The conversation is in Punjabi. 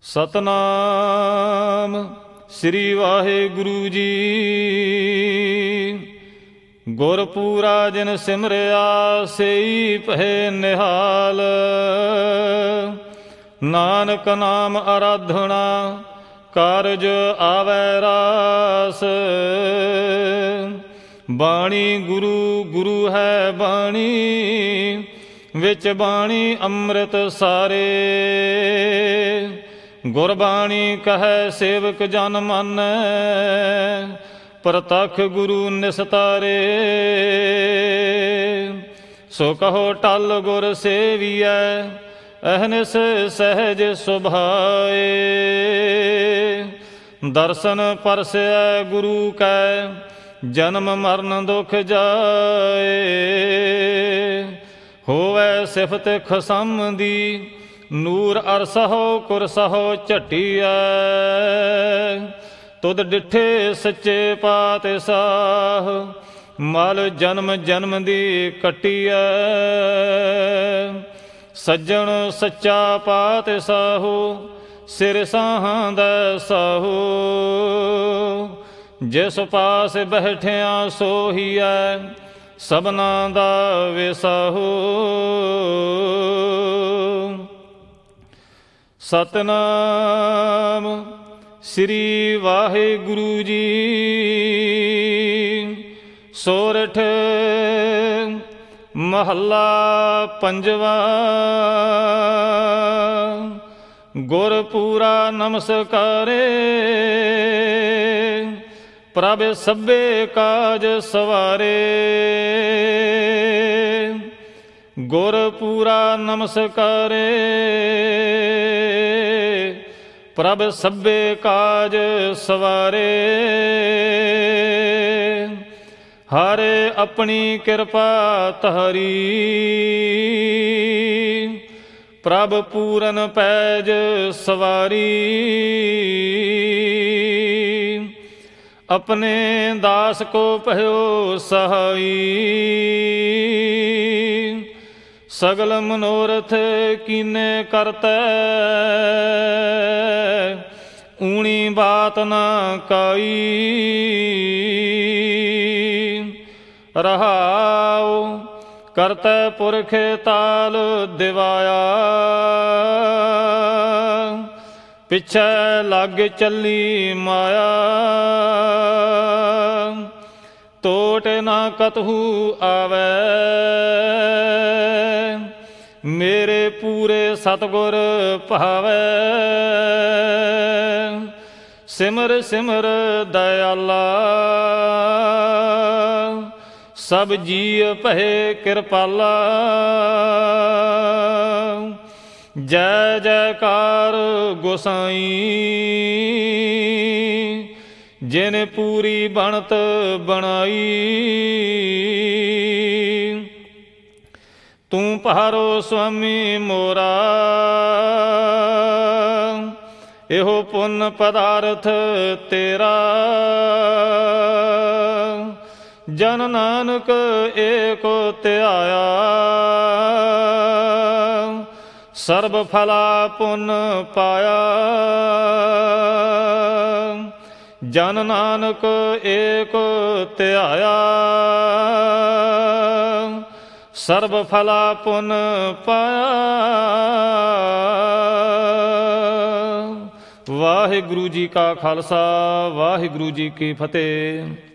ਸਤਨਾਮ ਸ੍ਰੀ ਵਾਹਿਗੁਰੂ ਜੀ। ਗੁਰਪੂਰਾ ਜਿਨ ਸਿਮਰਿਆ ਸਈ ਭਏ ਨਿਹਾਲ। ਨਾਨਕ ਨਾਮ ਅਰਾਧਣਾ ਕਾਰਜ ਆਵੈ ਰਾਸ। ਬਾਣੀ ਗੁਰੂ ਗੁਰੂ ਹੈ ਬਾਣੀ, ਵਿੱਚ ਬਾਣੀ ਅੰਮ੍ਰਿਤ ਸਾਰੇ। ਗੁਰਬਾਣੀ ਕਹੈ ਸੇਵਕ ਜਨ ਮਾਨੈ, ਪ੍ਰਤੱਖ ਗੁਰੂ ਨਿਸਤਾਰੇ। ਸੋ ਕਹੋ ਟਲ ਗੁਰ ਸੇਵੀਐ, ਅਹਨਿਸ ਸਹਿਜ ਸੁਭਾਏ। ਦਰਸ਼ਨ ਪਰਸੈ ਗੁਰੂ ਕੈ, ਜਨਮ ਮਰਨ ਦੁਖ ਜਾਏ। ਹੋਵੈ ਸਿਫਤ ਖਸਮ ਦੀ, ਨੂਰ ਅਰਸਹੁ ਕੁਰਸਹੁ ਝਟੀਐ। ਤੁਧ ਡਿਠੇ ਸੱਚੇ ਪਾਤਸ਼ਾਹ, ਮਲ ਜਨਮ ਜਨਮ ਦੀ ਕੱਟੀਐ। ਸੱਜਣ ਸੱਚਾ ਪਾਤਸ਼ਾਹੋ, ਸਿਰ ਸਾਹਾਂ ਦਾ ਸਾਹੋ। ਜਿਸ ਪਾਸ ਬੈਠਿਆ ਸੋਹੀਐ, ਸਭਨਾ ਦਾ ਵਿਸਾਹੋ। ਸਤਨਾਮ ਸ੍ਰੀ ਵਾਹਿਗੁਰੂ ਜੀ। ਸੋਰਠ ਮਹੱਲਾ ਪੰਜਵਾ। ਗੁਰਪੂਰਾ ਨਮਸਕਾਰੇ, ਪ੍ਰਭ ਸਭੇ ਕਾਜ ਸਵਾਰੇ। ਗੁਰਪੂਰਾ ਨਮਸਕਾਰੇ, ਪ੍ਰਭ ਸਭੇ ਕਾਜ ਸਵਾਰੇ। ਹਰਿ ਆਪਣੀ ਕਿਰਪਾ ਧਾਰੀ, ਪ੍ਰਭ ਪੂਰਨ ਪੈਜ ਸਵਾਰੀ। ਆਪਣੇ ਦਾਸ ਕੋ ਭਇਓ ਸਹਾਈ, ਸਗਲ ਮਨੋਰਥ ਕੀਨੇ ਕਰਤੈ। ਊਣੀ ਬਾਤ ਨਾ ਕਾਈ। ਰਹਾਉ ਕਰਤੈ ਪੁਰਖ ਤਾਲ ਦਿਵਾਇਆ, ਪਿੱਛੇ ਲੱਗ ਚੱਲੀ ਮਾਇਆ। ਟੋਟ ਨਾ ਕਤਹੂ ਆਵੈ, ਮੇਰੇ ਪੂਰੇ ਸਤਿਗੁਰ ਭਾਵੈ। ਸਿਮਰ ਸਿਮਰ ਦਇਆਲਾ, ਸਭ ਜੀਅ ਭਏ ਕਿਰਪਾਲਾ। ਜੈ ਜੈਕਾਰ ਗੋਸਾਈ, ਜਿਨ ਪੂਰੀ ਬਣਤ ਬਣਾਈ। ਤੂੰ ਪਹਾਰੋ ਸੁਆਮੀ ਮੋਰਾ, ਇਹੋ ਪੁੰਨ ਪਦਾਰਥ ਤੇਰਾ। ਜਨ ਨਾਨਕ ਏਕ ਧਿਆਇਆ, ਸਰਬ ਫਲਾ ਪੁੰਨ ਪਾਇਆ। ਜਨ ਨਾਨਕ ਏਕ ਧਿਆਇਆ, ਸਰਬ ਫਲਾ ਪੁੰਨ ਪਾਇਆ। ਵਾਹਿਗੁਰੂ ਜੀ ਕਾ ਖਾਲਸਾ, ਵਾਹਿਗੁਰੂ ਜੀ ਕੀ ਫਤਿਹ।